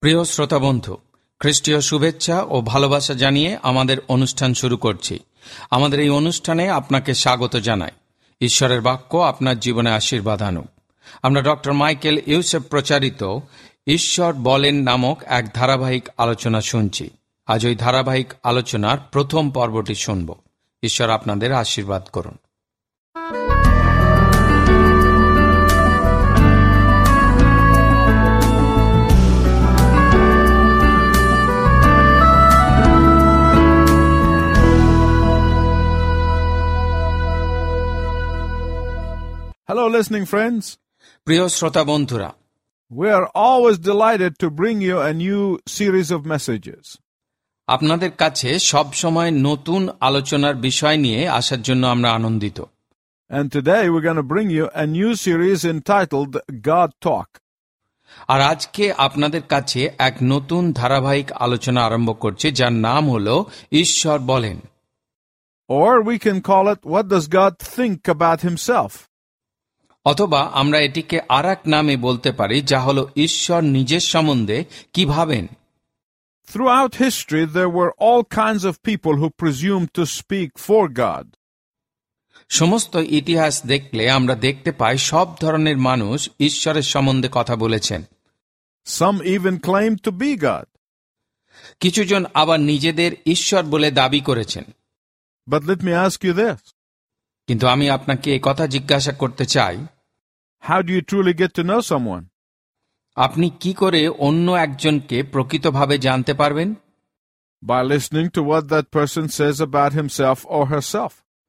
প্রিয় শ্রোতা বন্ধু, খ্রিস্টীয় শুভেচ্ছা ও ভালোবাসা জানিয়ে আমাদের অনুষ্ঠান শুরু করছি। আমাদের এই অনুষ্ঠানে আপনাকে স্বাগত জানাই। ঈশ্বরের বাক্য আপনার জীবনে আশীর্বাদ আনুক। আমরা ডক্টর মাইকেল ইউসেফ প্রচারিত ঈশ্বর বলেন নামক এক ধারাবাহিক আলোচনা শুনছি। আজ ওই ধারাবাহিক আলোচনার প্রথম পর্বটি শুনব। ঈশ্বর আপনাদের আশীর্বাদ করুন। Hello, listening friends. প্রিয় শ্রোতা বন্ধুরা, We are always delighted to bring you a new series of messages. আপনাদের কাছে সব সময় নতুন আলোচনার বিষয় নিয়ে আসার জন্য আমরা আনন্দিত। And today we're going to bring you a new series entitled God Talk. আর আজকে আপনাদের কাছে এক নতুন ধারাবাহিক আলোচনা আরম্ভ করছে, যার নাম হলো ঈশ্বর বলেন। Or we can call it, What Does God Think About Himself? অথবা আমরা এটিকে আরেক নামে বলতে পারি, যা হলো ঈশ্বর নিজের সম্বন্ধে কি ভাবেন। Throughout history, there were all kinds of people who presumed to speak for God. সমস্ত ইতিহাস দেখলে আমরা দেখতে পাই সব ধরনের মানুষ ঈশ্বরের সম্বন্ধে কথা বলেছেন। Some even claimed to be God. কিছুজন আবার নিজেদের ঈশ্বর বলে দাবি করেছেন। But let me ask you this. কিন্তু আমি আপনাকে এই কথা জিজ্ঞাসা করতে চাই, How do you truly get to know someone? আপনি কি করে অন্য একজনকে প্রকৃতভাবে জানতে পারবেন? By listening to what that person says about himself or herself.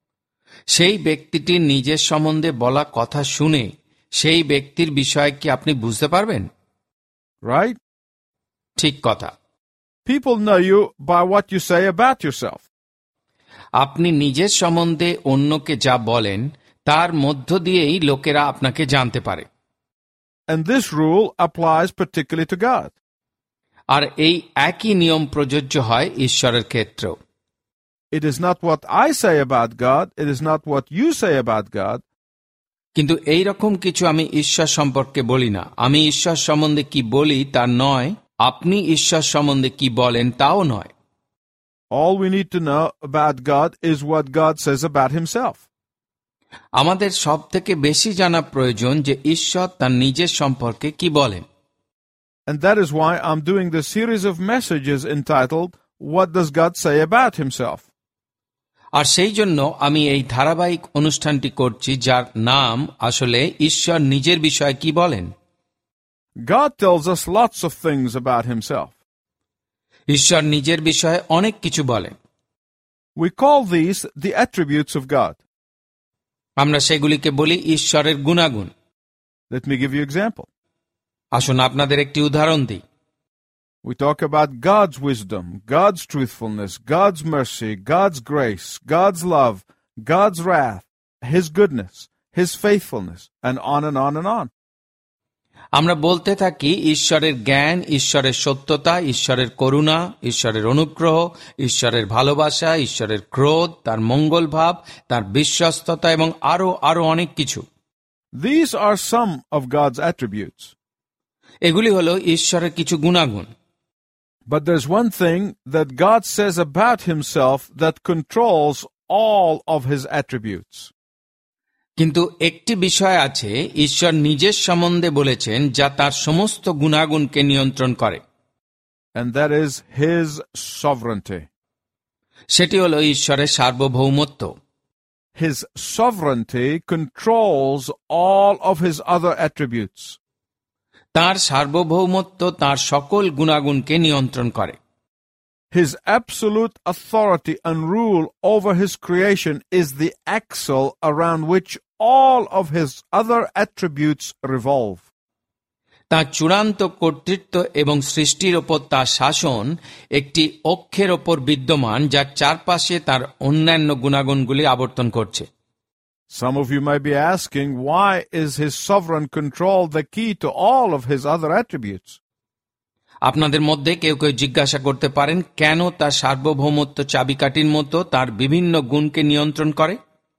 সেই ব্যক্তিটির নিজের সম্বন্ধে বলা কথা শুনে সেই ব্যক্তির বিষয়ে কি আপনি বুঝতে পারবেন? Right? ঠিক কথা। People know you by what you say about yourself. আপনি নিজের সম্বন্ধে অন্যকে যা বলেন তার মধ্য দিয়েই লোকেরা আপনাকে জানতে পারে। And this rule applies particularly to God. আর এই একই নিয়ম প্রযোজ্য হয় ঈশ্বরের ক্ষেত্রেও। It is not what I say about God, it is not what you say about God. কিন্তু এই রকম কিছু আমি ঈশ্বর সম্পর্কে বলি না। আমি ঈশ্বর সম্বন্ধে কি বলি তা নয়, আপনি ঈশ্বর সম্বন্ধে কি বলেন তাও নয়। All we need to know about God is what God says about himself. আমাদের সবথেকে বেশি জানা প্রয়োজন যে ঈশ্বর তার নিজের সম্পর্কে কি বলেন। And that is why I'm doing this series of messages entitled, What Does God Say About Himself? আর সেই জন্য আমি এই ধারাবাহিক অনুষ্ঠানটি করছি, যার নাম আসলে ঈশ্বর নিজের বিষয়ে কি বলেন। God tells us lots of things about himself. ঈশ্বর নিজের বিষয়ে অনেক কিছু বলেন। We call these the attributes of God. আমরা সেগুলিকে বলি ঈশ্বরের গুণাগুণ। Let me give you an example. আসুন আপনাদের একটি উদাহরণ দিই। We talk about God's wisdom, God's truthfulness, God's mercy, God's grace, God's love, God's wrath, His goodness, His faithfulness, and on and on and on. আমরা বলতে থাকি ঈশ্বরের জ্ঞান, ঈশ্বরের সত্যতা, ঈশ্বরের করুণা, ঈশ্বরের অনুগ্রহ, ঈশ্বরের ভালোবাসা, ঈশ্বরের ক্রোধ, তার মঙ্গল ভাব, তার বিশ্বস্ততা এবং আরো আরো অনেক কিছু। These are some of God's attributes. এগুলি হলো ঈশ্বরের কিছু গুণাগুণ। But there's one thing that God says about himself that controls all of his attributes. কিন্তু একটি বিষয় আছে ঈশ্বর নিজের সম্বন্ধে বলেছেন, যা তার সমস্ত গুণাগুণকে নিয়ন্ত্রণ করে। And that is his sovereignty. সেটি হলো ঈশ্বরের সার্বভৌমত্ব। His sovereignty controls all of his other attributes. তার সার্বভৌমত্ব তার সকল গুণাগুণকে নিয়ন্ত্রণ করে। His absolute authority and rule over his creation is the axle around which all of his other attributes revolve. তার চূড়ান্ত কর্তৃত্ব এবং সৃষ্টির ওপর তার শাসন একটি অক্ষের ওপর বিদ্যমান, যার চারপাশে তার অন্যান্য গুণাগুণগুলি আবর্তন করছে। Some of you might be asking, why is his sovereign control the key to all of his other attributes? আপনাদের মধ্যে কেউ কেউ জিজ্ঞাসা করতে পারেন, কেন তার সার্বভৌমত্ব চাবিকাঠির মতো তার বিভিন্ন গুণকে নিয়ন্ত্রণ করে?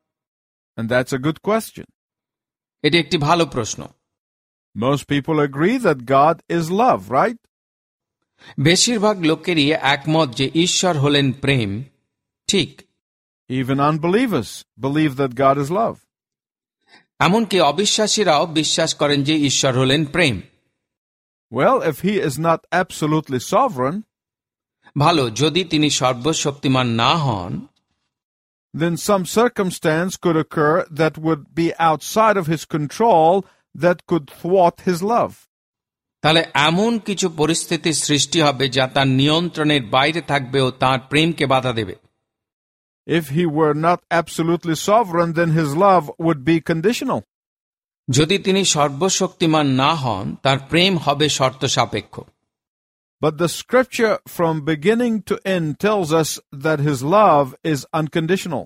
And that's a good question. এটি একটি ভালো প্রশ্ন। Most people agree that God is love, right? বেশিরভাগ লোকেরই একমত যে ঈশ্বর হলেন প্রেম, ঠিক। Even unbelievers believe that God is love. এমনকি অবিশ্বাসীরাও বিশ্বাস করেন যে ঈশ্বর হলেন প্রেম। Well, if he is not absolutely sovereign, ভালো, যদি তিনি সর্বশক্তিমান না হন, then some circumstance could occur that would be outside of his control that could thwart his love. তাহলে এমন কিছু পরিস্থিতির সৃষ্টি হবে যা তার নিয়ন্ত্রণের বাইরে থাকবে ও তাঁর প্রেমকে বাধা দেবে। If he were not absolutely sovereign, then his love would be conditional. যদি তিনি সর্বশক্তিমান না হন, তার প্রেম হবে শর্ত সাপেক্ষ। But the scripture from beginning to end tells us that his love is unconditional.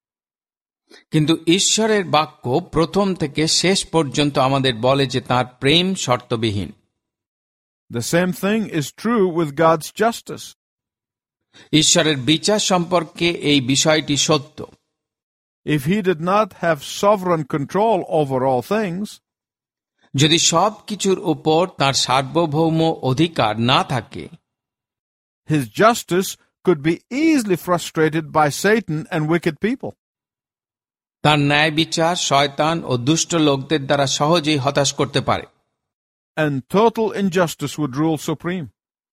কিন্তু ঈশ্বরের বাক্য প্রথম থেকে শেষ পর্যন্ত আমাদের বলে যে তাঁর প্রেম শর্তবিহীন। The same thing is true with God's justice. ঈশ্বরের বিচার সম্পর্কে এই বিষয়টি সত্য। If he did not have sovereign control over all things, যদি সব কিছুর উপর তাঁর সার্বভৌম অধিকার না থাকে, his justice could be easily frustrated by Satan and wicked people. তাঁর ন্যায় বিচার শয়তান ও দুষ্ট লোকদের দ্বারা সহজেই হতাশ করতে পারে। And total injustice would rule supreme.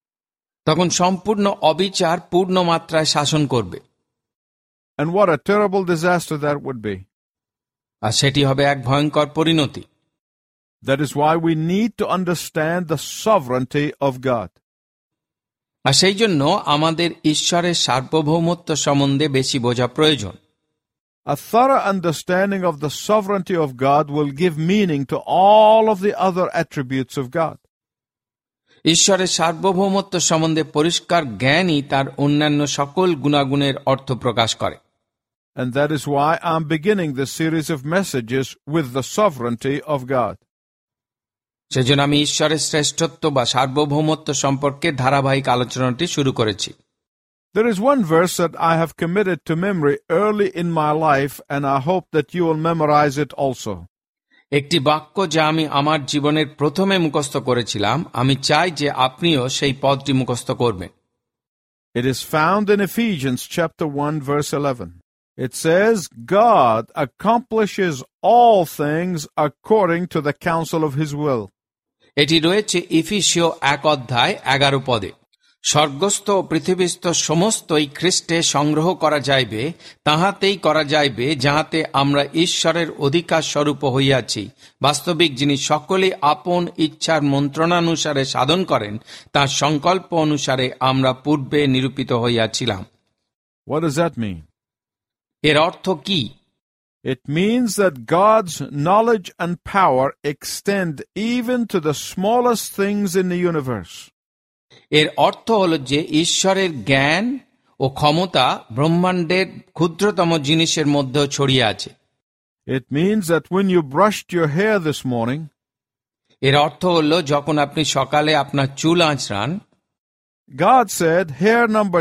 তখন সম্পূর্ণ অবিচার পূর্ণ মাত্রায় শাসন করবে। And what a terrible disaster that would be. আর সেটি হবে এক ভয়ঙ্কর পরিণতি। That is why we need to understand the sovereignty of God. আর সেই জন্য আমাদের ঈশ্বরের সার্বভৌমত্ব সম্বন্ধে বেশি বোঝা প্রয়োজন। A thorough understanding of the sovereignty of God will give meaning to all of the other attributes of God. ঈশ্বরের সার্বভৌমত্ব সম্বন্ধে পরিষ্কার জ্ঞানই তার অন্যান্য সকল গুণাগুণের অর্থ প্রকাশ করে। And that is why I'm beginning this series of messages with the sovereignty of God. সেজন্য আমি ঈশ্বরের শ্রেষ্ঠত্ব বা সার্বভৌমত্ব সম্পর্কে ধারাবাহিক আলোচনাটি শুরু করেছি। There is one verse that I have committed to memory early in my life, and I hope that you will memorize it also. একটি বাক্য যা আমি আমার জীবনের প্রথমে মুখস্থ করেছিলাম, আমি চাই যে আপনিও সেই পদটি মুখস্থ করবেন। It is found in Ephesians chapter 1 verse 11. It says, God accomplishes all things according to the counsel of his will. এটি রয়েছে ইফিসীয় 1:11 পদে। স্বর্গস্থ ও পৃথিবীস্থ সমস্তই খ্রিস্টে সংগ্রহ করা যাইবে, তাহাতেই করা যাইবে যাহাতে আমরা ঈশ্বরের অধিকার স্বরূপ হইয়াছি। বাস্তবিক যিনি সকলে আপন ইচ্ছার মন্ত্রণানুসারে সাধন করেন, তাঁর সংকল্প অনুসারে আমরা পূর্বে নিরূপিত হইয়াছিলাম। What does that mean? এর অর্থ কি? It means that God's knowledge and power extend even to the smallest things in the universe. এর অর্থ হল যে ঈশ্বরের জ্ঞান ও ক্ষমতা ব্রহ্মাণ্ডের ক্ষুদ্রতম জিনিসের মধ্যেও ছড়িয়ে আছে। It means that when you brushed your hair this morning, এর অর্থ হল যখন আপনি সকালে আপনার চুল আঁচড়ান, God said, hair number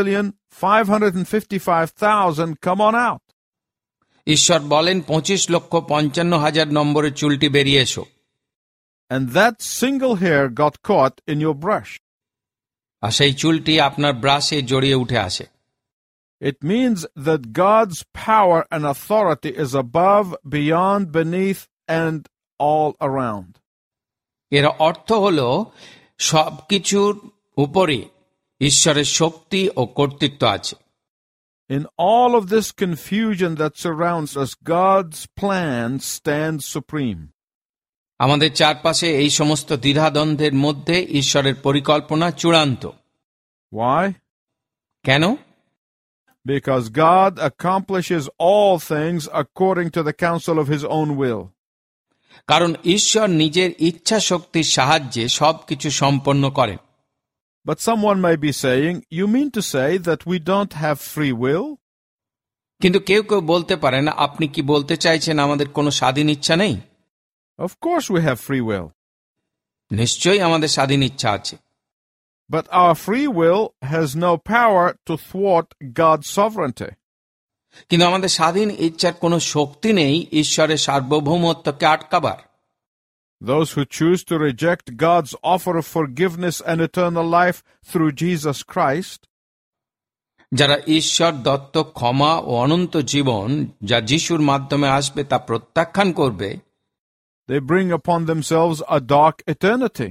2,555,000, come on out. ঈশ্বর বলেন 25,55,000 নম্বরের চুলটি বেরিয়ে এসো। And that single hair got caught in your brush. আর সেই চুলটি আপনার ব্রাশে জড়িয়ে উঠে আসে। It means that God's power and authority is above, beyond, beneath, and all around. এর অর্থ হল সবকিছুর উপরে ঈশ্বরের শক্তি ও কর্তৃত্ব আছে। In all of this confusion that surrounds us, God's plan stands supreme. আমাদের চারপাশে এই সমস্ত দ্বিধাদ্বন্দ্বের মধ্যে ঈশ্বরের পরিকল্পনা চূড়ান্ত। Why? কেন? Because God accomplishes all things according to the counsel of his own will. কারণ ঈশ্বর নিজের ইচ্ছা শক্তির সাহায্যে সবকিছু সম্পন্ন করেন। But someone may be saying, you mean to say that we don't have free will? কিন্তু কেউ কেউ বলতে পারেন, আপনি কি বলতে চাইছেন আমাদের কোনো স্বাধীন ইচ্ছা নেই? Of course we have free will. নিশ্চয়ই আমাদের স্বাধীন ইচ্ছা আছে। But our free will has no power to thwart God's sovereignty. কিন্তু আমাদের স্বাধীন ইচ্ছার কোনো শক্তি নেই ঈশ্বরের সার্বভৌমত্বকে আটকাবার। Those who choose to reject God's offer of forgiveness and eternal life through Jesus Christ, যারা ঈশ্বর দত্ত ক্ষমা ও অনন্ত জীবন যা যিশুর মাধ্যমে আসবে তা প্রত্যাখ্যান করবে, they bring upon themselves a dark eternity.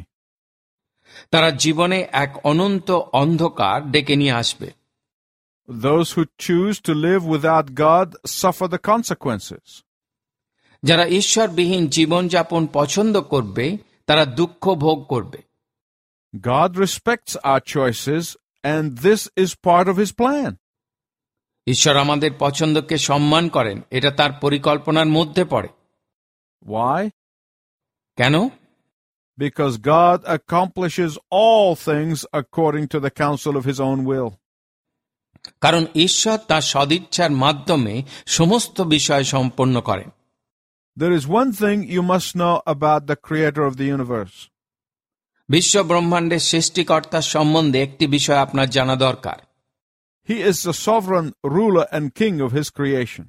তারা জীবনে এক অনন্ত অন্ধকার ডেকে নিয়ে আসবে। Those who choose to live without God suffer the consequences. যারা ঈশ্বরবিহীন জীবনযাপন পছন্দ করবে তারা দুঃখ ভোগ করবে। God respects our choices, and this is part of His plan. ঈশ্বর আমাদের পছন্দকে সম্মান করেন, এটা তার পরিকল্পনার মধ্যে পড়ে। Why? কেন? Because God accomplishes all things according to the counsel of His own will. কারণ ঈশ্বর তার সদিচ্ছার মাধ্যমে সমস্ত বিষয় সম্পন্ন করেন। There is one thing you must know about the Creator of the universe. বিশ্ব ব্রহ্মাণ্ডের সৃষ্টিকর্তার সম্বন্ধে একটি বিষয় আপনার জানা দরকার। He is the sovereign ruler and king of His creation.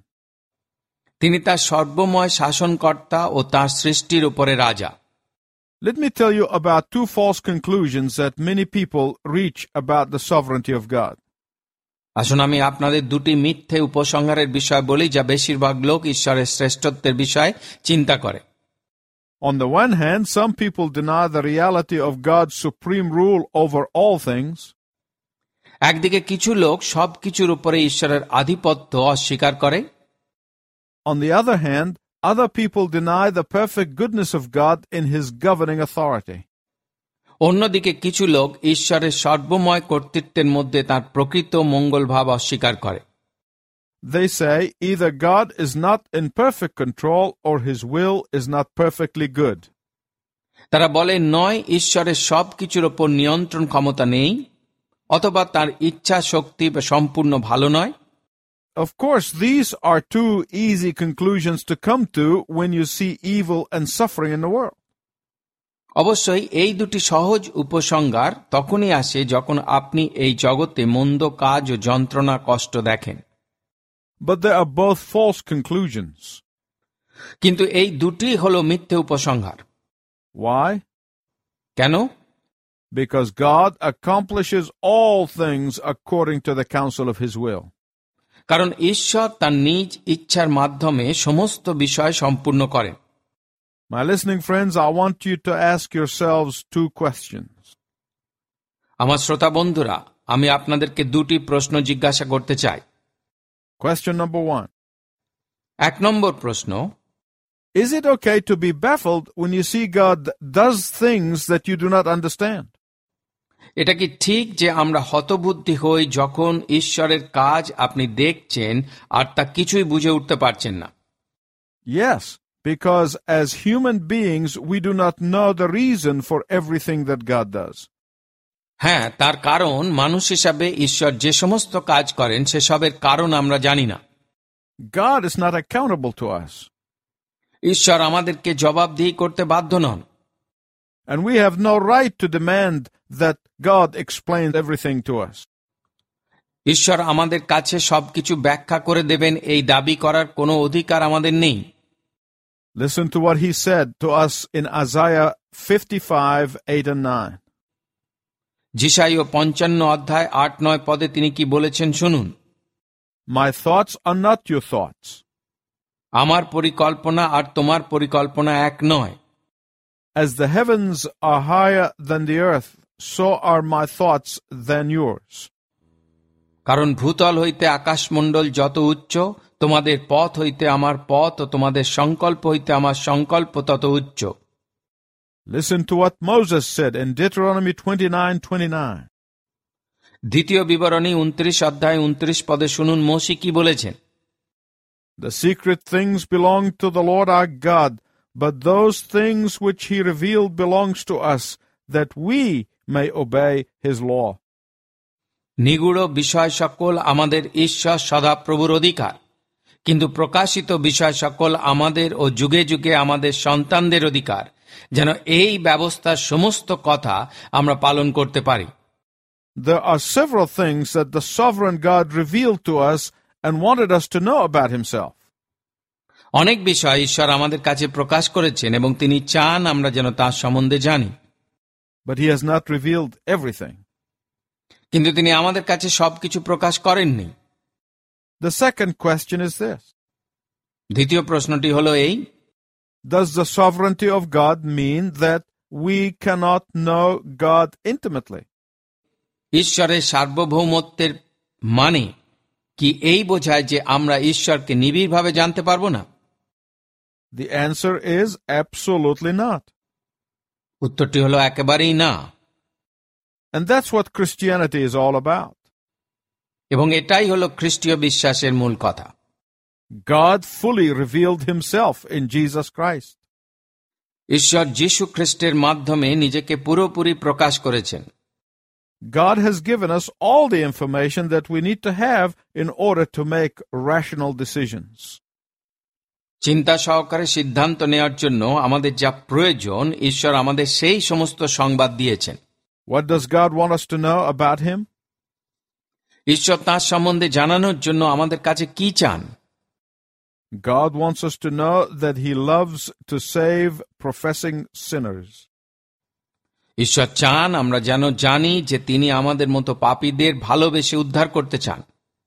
তিনি তার সর্বময় শাসনকর্তা ও তার সৃষ্টির উপরে রাজা। Let me tell you about two false conclusions that many people reach about the sovereignty of God. আসুন আমি আপনাদের দুটি মিথ্যে উপসংহারের বিষয় বলি যা বেশিরভাগ লোক ঈশ্বরের শ্রেষ্ঠত্বের বিষয়ে চিন্তা করে। On the one hand, some people deny the reality of God's supreme rule over all things. একদিকে কিছু লোক সবকিছুর উপরে ঈশ্বরের আধিপত্য অস্বীকার করে। On the other hand, other people deny the perfect goodness of God in His governing authority. অন্যদিকে কিছু লোক ঈশ্বরের সর্বময় কর্তৃত্বের মধ্যে তার প্রকৃত মঙ্গল ভাব অস্বীকার করে। They say either God is not in perfect control or His will is not perfectly good. তারা বলে নয় ঈশ্বরের সবকিছুর উপর নিয়ন্ত্রণ ক্ষমতা নেই, অথবা তার ইচ্ছা শক্তি সম্পূর্ণ ভালো নয়। Of course, these are two easy conclusions to come to when you see evil and suffering in the world. অবশ্যই এই দুটি সহজ উপসংহার তখনই আসে যখন আপনি এই জগতে মন্দ কাজ ও যন্ত্রণা কষ্ট দেখেন। But they are both false conclusions. কিন্তু এই দুটি হলো মিথ্যে উপসংহার। Why? কেন? Because God accomplishes all things according to the counsel of His will. কারণ ঈশ্বর তার নিজ ইচ্ছার মাধ্যমে সমস্ত বিষয় সম্পূর্ণ করেন। My listening friends, I want you to ask yourselves two questions. আমার শ্রোতা বন্ধুরা, আমি আপনাদেরকে দুটি প্রশ্ন জিজ্ঞাসা করতে চাই। Question number 1. 1 নম্বর প্রশ্ন, Is it okay to be baffled when you see God does things that you do not understand? এটা কি ঠিক যে আমরা হতবুদ্ধি হই যখন ঈশ্বরের কাজ আপনি দেখছেন আর তা কিছুই বুঝে উঠতে পারছেন না? Yes, because as human beings we do not know the reason for everything that God does. হ্যাঁ, তার কারণ মানুষ হিসাবে ঈশ্বর যে সমস্ত কাজ করেন সেসবের কারণ আমরা জানি না। God is not accountable to us. ঈশ্বর আমাদেরকে জবাবদিহি করতে বাধ্য নন। And we have no right to demand that God explains everything to us. ঈশ্বর আমাদের কাছে সবকিছু ব্যাখ্যা করে দেবেন এই দাবি করার কোনো অধিকার আমাদের নেই। Listen to what He said to us in Isaiah 55:8 and 9. যিশাইয় 55 অধ্যায় 8-9 পদে তিনি কি বলেছেন শুনুন। My thoughts are not your thoughts. আমার পরিকল্পনা আর তোমার পরিকল্পনা এক নয়। As the heavens are higher than the earth, so are my thoughts than yours. কারণ ভূতল হইতে আকাশমণ্ডল যত উচ্চ, তোমাদের পথ হইতে আমার পথ ও তোমাদের সংকল্প হইতে আমার সংকল্প তত উচ্চ। Listen to what Moses said in Deuteronomy 29:29. দ্বিতীয় বিবরণী 29 অধ্যায় 29 পদে শুনুন মোশে কি বলেছেন। The secret things belong to the Lord our God, but those things which He revealed belongs to us, that we may obey His law. নিগূঢ় বিষয় সকল আমাদের ঈশ্বর সদাপ্রভুর অধিকার, কিন্তু প্রকাশিত বিষয় সকল আমাদের ও যুগে যুগে আমাদের সন্তানদের অধিকার, যেন এই ব্যবস্থার সমস্ত কথা আমরা পালন করতে পারি। There are several things that the sovereign God revealed to us and wanted us to know about Himself. অনেক বিষয় ঈশ্বর আমাদের কাছে প্রকাশ করেছেন এবং তিনি চান আমরা যেন তার সম্বন্ধে জানি, but he has not revealed everything. কিন্তু তিনি আমাদের কাছে সবকিছু প্রকাশ করেননি। The second question is this: দ্বিতীয় প্রশ্নটি হলো এই, does the sovereignty of God mean that we cannot know God intimately? ঈশ্বরের সার্বভৌমত্বের মানে কি এই বোঝায় যে আমরা ঈশ্বরকে নিবিড়ভাবে জানতে পারবো না? The answer is absolutely not. উত্তরটি হলো একেবারেই না। And that's what Christianity is all about. এবং এটাই হলো খ্রিস্টীয় বিশ্বাসের মূল কথা। God fully revealed himself in Jesus Christ. ঈশ্বর যীশু খ্রিস্টের মাধ্যমে নিজেকে পুরোপুরি প্রকাশ করেছেন। God has given us all the information that we need to have in order to make rational decisions. চিন্তা সহকারে সিদ্ধান্ত নেওয়ার জন্য আমাদের যা প্রয়োজন, ঈশ্বর আমাদের সেই সমস্ত সংবাদ দিয়েছেন। What does God want us to know about him? ঈশ্বর তাঁর সম্বন্ধে জানানোর জন্য আমাদের কাছে কি চান? God wants us to know that he loves to save professing sinners. ঈশ্বর চান আমরা যেন জানি যে তিনি আমাদের মতো পাপীদের ভালোবেসে উদ্ধার করতে চান।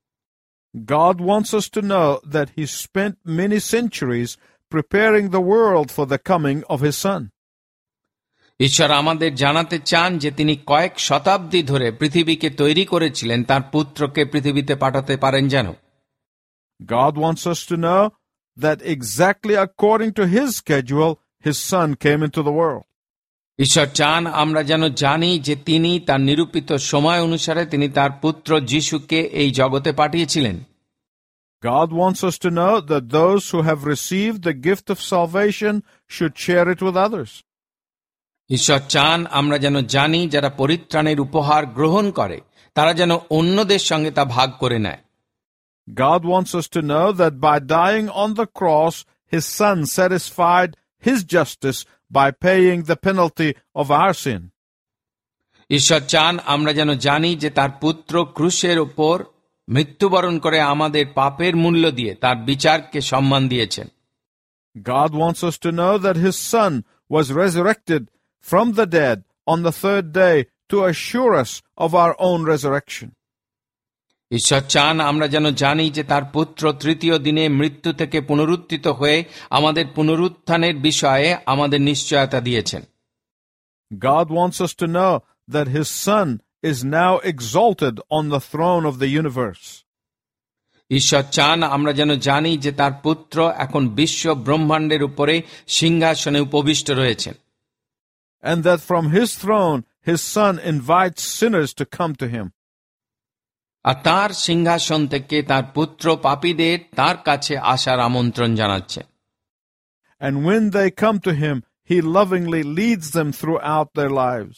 God wants us to know that he spent many centuries preparing the world for the coming of his son. ঈশ্বর আমাদের জানাতে চান যে তিনি কয়েক শতাব্দী ধরে পৃথিবীকে তৈরি করেছিলেন তার পুত্রকে পৃথিবীতে পাঠাতে পারেন যেন। God wants us to know that exactly according to his schedule, his son came into the world. ঈশ্বর চান আমরা যেন জানি যে তিনি তার নিরূপিত সময় অনুসারে তিনি তার পুত্র যিশুকে এই জগতে পাঠিয়েছিলেন। God wants us to know that those who have received the gift of salvation should share it with others. ঈশ্বর চান আমরা যেন জানি যারা পরিত্রাণের উপহার গ্রহণ করে তারা যেন অন্যদের সঙ্গে তা ভাগ করে নেয়। God wants us to know that by dying on the cross, his son satisfied his justice by paying the penalty of our sin. ঈশ্বর চান আমরা যেন জানি যে তার পুত্র ক্রুশের ওপর মৃত্যুবরণ করে আমাদের পাপের মূল্য দিয়ে তার বিচারকে সম্মান দিয়েছেন। God wants us to know that his son was resurrected from the dead on the third day to assure us of our own resurrection. ঈশ্বর চান আমরা যেন জানি যে তার পুত্র তৃতীয় দিনে মৃত্যু থেকে পুনরুত্থিত হয়ে আমাদের পুনরুত্থানের বিষয়ে আমাদের নিশ্চয়তা দিয়েছেন। God wants us to know that his son is now exalted on the throne of the universe. ঈশ্বর চান আমরা যেন জানি যে তার পুত্র এখন বিশ্ব ব্রহ্মাণ্ডের উপরে সিংহাসনে উপবিষ্ট রয়েছেন। And that from his throne his son invites sinners to come to him. আর তার সিংহাসন থেকে তার পুত্র পাপীদের তার কাছে আসার আমন্ত্রণ জানাচ্ছে। And when they come to him, he lovingly leads them throughout their lives.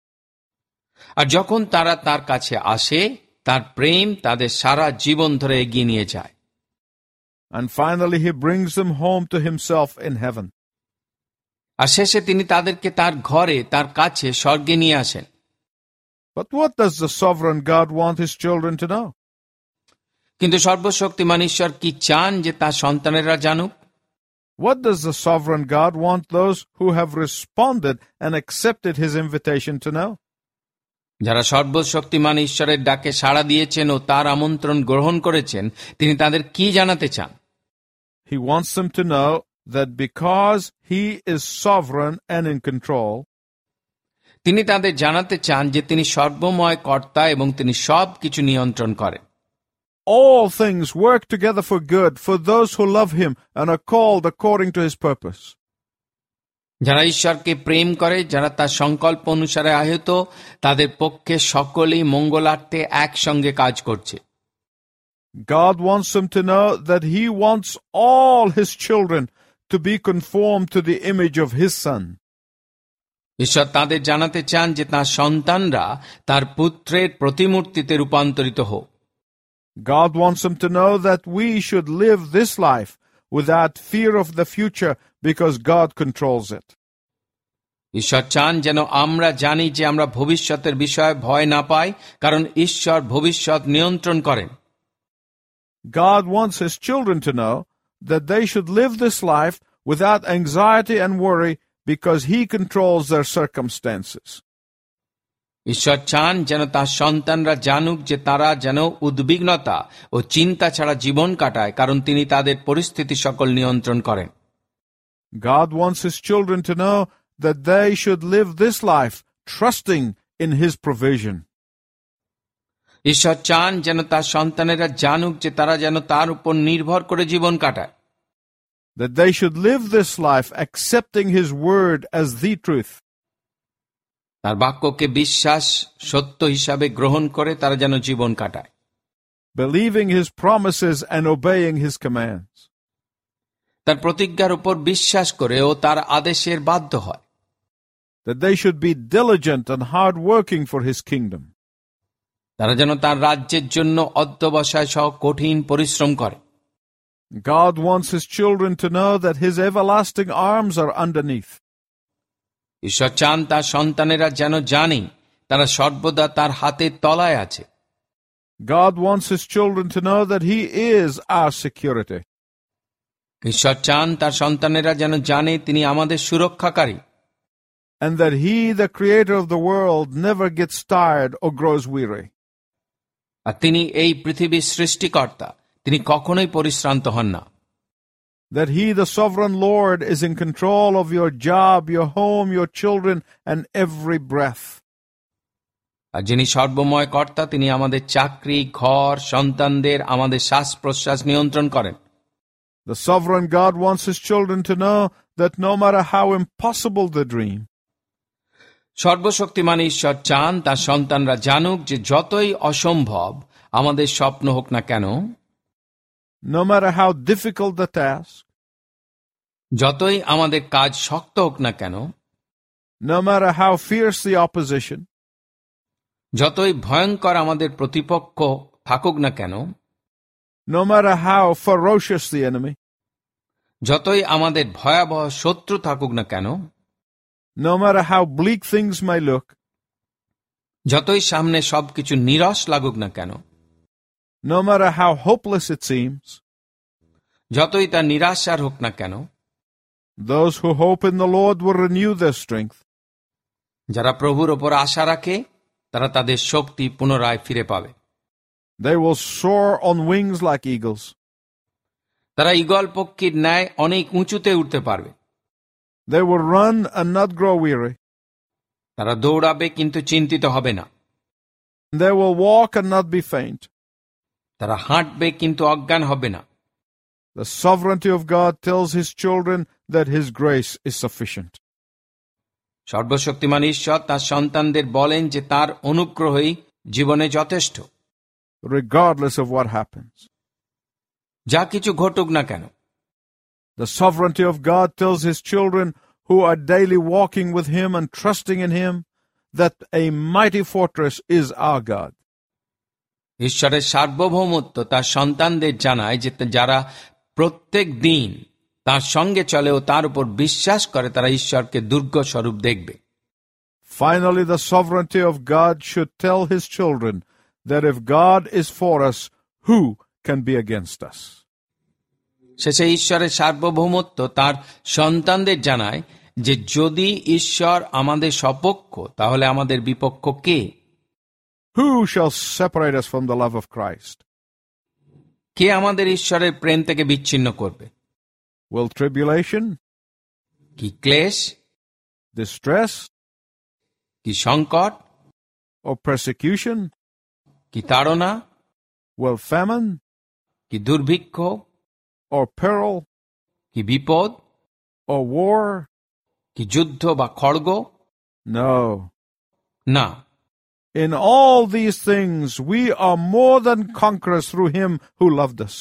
আর যখন তারা তার কাছে আসে তার প্রেম তাদের সারা জীবন ধরে এগিয়ে নিয়ে যায়। And finally he brings them home to himself in heaven. আর শেষে তিনি তাদেরকে তার ঘরে তার কাছে স্বর্গে নিয়ে আসেন। But what does the sovereign God want his children to know? কিন্তু সর্বশক্তিমান ঈশ্বর কি চান যে তার সন্তানেরা জানুক? What does the sovereign God want those who have responded and accepted his invitation to know? যারা সর্বশক্তিমান ঈশ্বরের ডাকে সাড়া দিয়েছেন ও তার আমন্ত্রণ গ্রহণ করেছেন তিনি তাদের কি জানাতে চান? He wants them to know that because he is sovereign and in control, তিনি তাদের জানাতে চান যে তিনি সর্বময় কর্তা এবং তিনি সব কিছু নিয়ন্ত্রণ করেন। all things work together for good for those who love him and are called according to his purpose. যারা ঈশ্বরকে প্রেম করে, যারা তার সংকল্প অনুসারে আহত, তাদের পক্ষে সকলেই মঙ্গলার্থে একসঙ্গে কাজ করছে। God wants them to know that he wants all his children to be conformed to the image of his son. ঈশ্বর তাদের জানাতে চান যে তাঁর সন্তানরা তার পুত্রের প্রতিমূর্তিতে রূপান্তরিত হোক। God wants them to know that we should live this life without fear of the future because God controls it. ঈশ্বর চান যেন আমরা জানি যে আমরা ভবিষ্যতের বিষয়ে ভয় না পাই, কারণ ঈশ্বর ভবিষ্যৎ নিয়ন্ত্রণ করেন। God wants his children to know that they should live this life without anxiety and worry because He controls their circumstances. ঈশ্বর চান যেন তার সন্তানরা জানুক যে তারা যেন উদ্বিগ্নতা ও চিন্তা ছাড়া জীবন কাটায়, কারণ তিনি তাদের পরিস্থিতি সকল নিয়ন্ত্রণ করেন। God wants His children to know that they should live this life trusting in His provision. ঈশ্বর চান যেন তার সন্তানেরা জানুক যে তারা যেন তার উপর নির্ভর করে জীবন কাটায়। That they should live this life accepting His word as the truth. তার বাক্যকে বিশ্বাস সত্য হিসাবে গ্রহণ করে তারা যেন জীবন কাটায়। Believing His promises and obeying His commands. তার প্রতিজ্ঞার উপর বিশ্বাস করে ও তার আদেশের বাধ্য হয়। That they should be diligent and hard working for His kingdom. তারা যেন তার রাজ্যের জন্য অধ্যবসায় সহ কঠিন পরিশ্রম করে। God wants His children to know that His everlasting arms are underneath. ঈশ্বর চান তার সন্তানেরা যেন জানে তারা সর্বদা তার হাতের তলায় আছে। God wants His children to know that He is our security. ঈশ্বর চান তার সন্তানেরা যেন জানে তিনি আমাদের সুরক্ষাকারী। And that He, the creator of the world, never gets tired or grows weary. আর তিনি এই পৃথিবীর সৃষ্টিকর্তা, তিনি কখনোই পরিশ্রান্ত হন না। That He, the sovereign Lord, is in control of your job, your home, your children, and every breath. আর যিনি সর্বময় কর্তা, তিনি আমাদের চাকরি, ঘর, সন্তানদের, আমাদের শ্বাস প্রশ্বাস নিয়ন্ত্রণ করেন। The sovereign God wants His children to know that no matter how impossible the dream, সর্বশক্তিমান ঈশ্বর চান তার সন্তানরা জানুক যে যতই অসম্ভব আমাদের স্বপ্ন হোক না কেন, no matter how difficult the task, যতই আমাদের কাজ শক্ত হোক না কেন, no matter how fierce the opposition, যতই ভয়ঙ্কর আমাদের প্রতিপক্ষ থাকুক না কেন, no matter how ferocious the enemy, যতই আমাদের ভয়াবহ শত্রু থাকুক না কেন, no matter how bleak things may look, যতই সামনে সবকিছু নিরস লাগুক না কেন, no matter how hopeless it seems, যতই তা নিরাশার হোক না কেন, those who hope in the Lord will renew their strength. যারা প্রভুর ওপর আশা রাখে তারা তাদের শক্তি পুনরায় ফিরে পাবে। They will soar on wings like eagles. তারা ঈগল পক্ষীর ন্যায় অনেক উঁচুতে উঠতে পারবে। They will run and not grow weary. তারা দৌড়াবে কিন্তু চিন্তিত হবে না। They will walk and not be faint. তারা হাঁটবে কিন্তু অজ্ঞান হবে না। The sovereignty of God tells His children that His grace is sufficient. সর্বশক্তিমান ঈশ্বর তার সন্তানদের বলেন যে তার অনুগ্রহই জীবনে যথেষ্ট, regardless of what happens. যা কিছু ঘটুক না কেন। The sovereignty of God tells His children who are daily walking with Him and trusting in Him that a mighty fortress is our God. ঈশ্বরের সার্বভৌমত্ব তার সন্তানদের জানায় যে যারা প্রত্যেক দিন তার সঙ্গে চলে ও তার উপর বিশ্বাস করে তারা ঈশ্বরকে দুর্গ স্বরূপ দেখবে। Finally, the sovereignty of God should tell His children that if God is for us, who can be against us? শেষে ঈশ্বরের সার্বভৌমত্ব তার সন্তানদের জানায় যে যদি ঈশ্বর আমাদের সপক্ষ তাহলে আমাদের বিপক্ষ কে? Who shall separate us from the love of Christ? কে আমাদের ঈশ্বরের প্রেম থেকে বিচ্ছিন্ন করবে? Will tribulation, কি ক্লেশ, distress, কি সংকট, or persecution, কি তাড়না, will famine, কি দুর্ভিক্ষ, or peril, কি বিপদ, or war? কি যুদ্ধ বা খড়গ? No. না। In all these things we are more than conquerors through Him who loved us.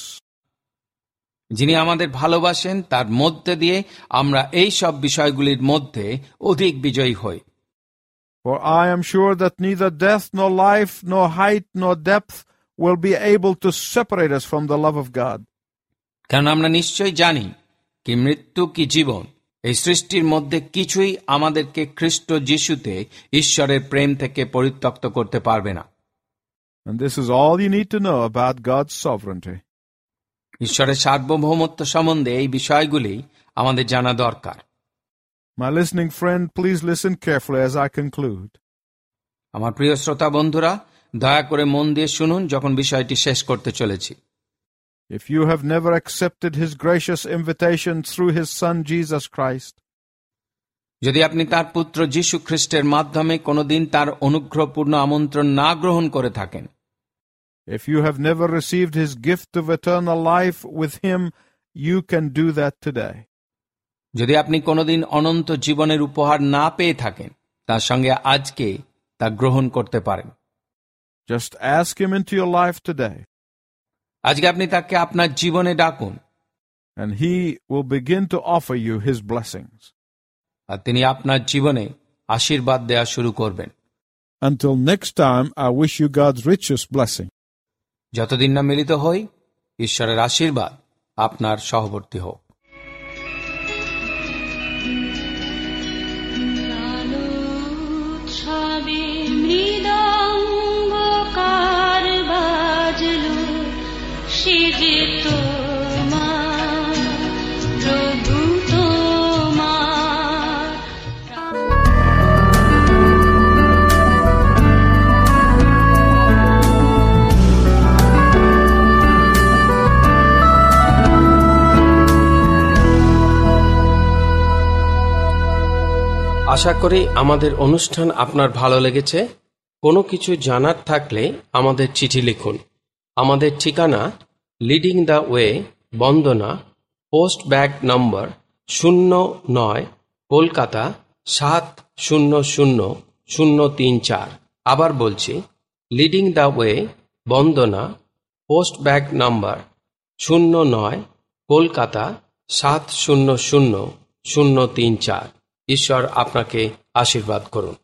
যিনি আমাদের ভালোবাসেন তার মধ্যে দিয়ে আমরা এই সব বিষয়গুলির মধ্যে অধিক বিজয়ী হই। For I am sure that neither death nor life nor height nor depth will be able to separate us from the love of God. কারণ আমরা নিশ্চয়ই জানি কি মৃত্যু কি জীবন এই সৃষ্টির মধ্যে কিছুই আমাদেরকে খ্রিস্ট যিশুতে ঈশ্বরের প্রেম থেকে পরিত্যক্ত করতে পারবে না। And this is all you need to know about God's sovereignty. ঈশ্বরের সার্বভৌমত্ব সম্বন্ধে এই বিষয়গুলি আমাদের জানা দরকার। My listening friend, please listen carefully as I conclude. আমার প্রিয় শ্রোতা বন্ধুরা, দয়া করে মন দিয়ে শুনুন যখন বিষয়টি শেষ করতে চলেছি। If you have never accepted his gracious invitation through his Son Jesus Christ, যদি আপনি তার পুত্র যীশু খ্রিস্টের মাধ্যমে কোনোদিন তার অনুগ্রহপূর্ণ আমন্ত্রণ না গ্রহণ করে থাকেন, if you have never received his gift of eternal life with him, you can do that today. যদি আপনি কোনোদিন অনন্ত জীবনের উপহার না পেয়ে থাকেন, তার সঙ্গে আজকে তা গ্রহণ করতে পারেন। Just ask him into your life today, আজকে আপনি তাকে আপনার জীবনে ডাকুন, and he will begin to offer you his blessings. আর তিনি আপনার জীবনে আশীর্বাদ দেয়া শুরু করবেন। Until next time, I wish you God's richest blessing. যতদিন না মিলিত হই, ঈশ্বরের আশীর্বাদ আপনার সহবর্তী হোক। আশা করি আমাদের অনুষ্ঠান আপনার ভালো লেগেছে। কোনো কিছু জানার থাকলে আমাদের চিঠি লিখুন। আমাদের ঠিকানা leading the way, Bandana, post bag number 09, Kolkata 700034। আবার বলছি, leading the way, Bandana, post bag number 09, Kolkata 700034। ঈশ্বর আপনাকে আশীর্বাদ করুন।